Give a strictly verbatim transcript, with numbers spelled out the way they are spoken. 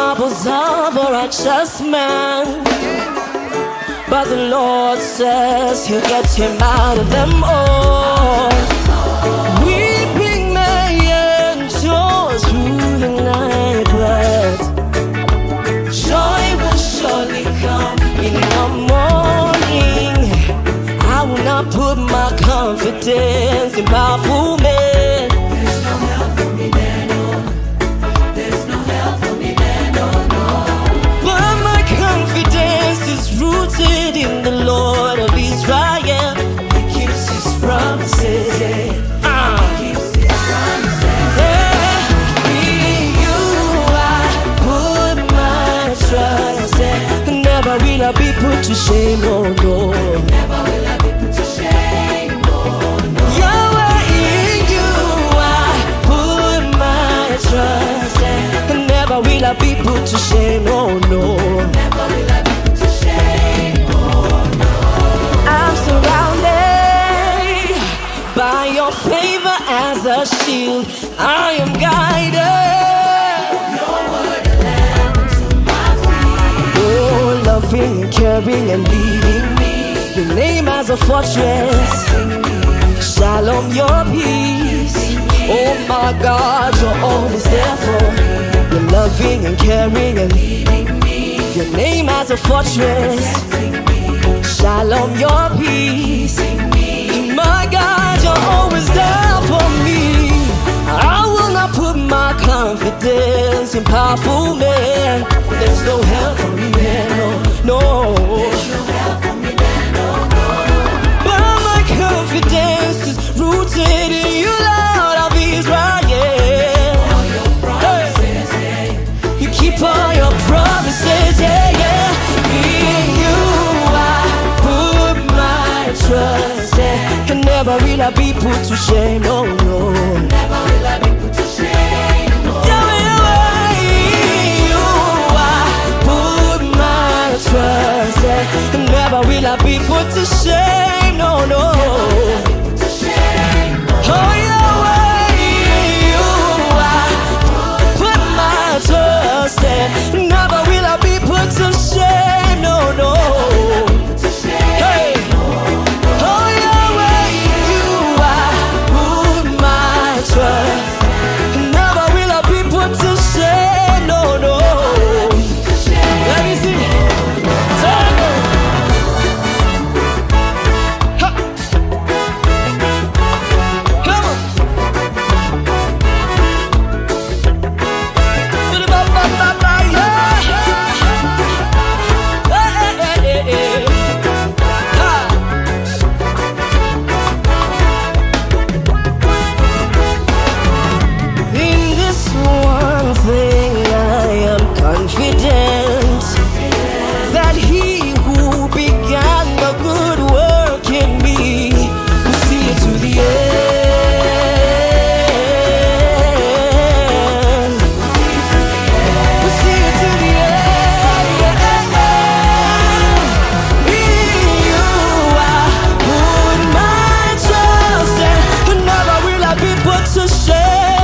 troubles of a righteous man, but the Lord says He'll get him out of them all. Weeping may endure through the night, but joy will surely come in the morning. I will not put my confidence in powerful men. There's no help for me there, no. There's no help for me there, no, no. But my confidence is rooted in the Lord of Israel. He keeps His promises, yeah. Uh. He keeps His promises. Yeah. In you I put my trust, yeah. Never will I be put to shame, oh no. Never will I be put to shame, oh no. Yahweh, in you I put my trust, yeah. Never will I be put to shame, oh no. Never will I be put to shame, oh no. I'm surrounded by your favor as a shield. I am guided. Your word a lamp unto my feet. Oh, loving and caring and leading me. Your name as a fortress. Shalom, your peace. Oh my God, you're always there for me. You're loving and caring and Leading me, your name as a fortress. protecting me, Shalom, your peace. My God, you're always there for me. I will not put my confidence in powerful men. There's no help for me there, no, no. there's no help for me there, no, no. But my confidence is rooted in you, Lord of Israel. All your promises, yeah. You keep all your promises, yeah, yeah. In you I put my trust, yeah. And never will I be put to shame, no, no. Never will I be put to shame, oh Yeah, yeah, in you I put my trust, yeah. And never will I be put to shame, no, no. put to shame, oh Oh, Yahweh, in you I put my trust, yeah. Never will I be put to shame, no, no. put to shame, Hey, oh Yahweh, in you I put my trust. Never will I be put to shame, no, no. put to shame. Let me see. Turn it. Ha. Come on. Ba-da-ba-ba-ba-ba, yeah. Hey, hey, hey, hey. Ha. In this one thing I am confident, that He who began the good work in me will see it to the end. Will see it to the end. In you I put my trust, and never will I be put to shame.